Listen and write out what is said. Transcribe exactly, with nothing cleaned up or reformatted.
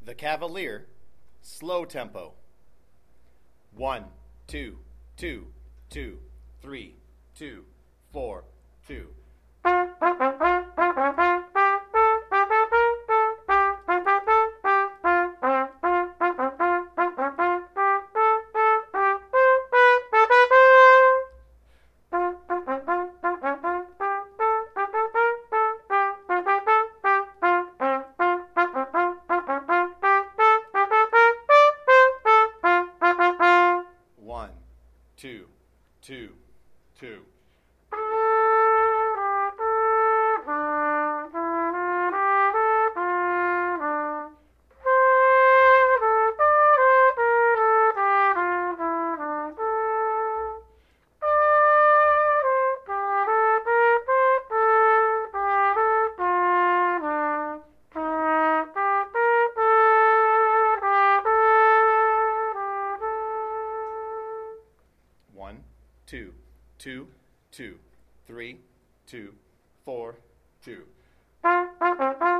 The Cavalier, slow tempo. One, two, two, two, three, two, four, two. One, two, two, two. One, two, two, two, three, two, four, two.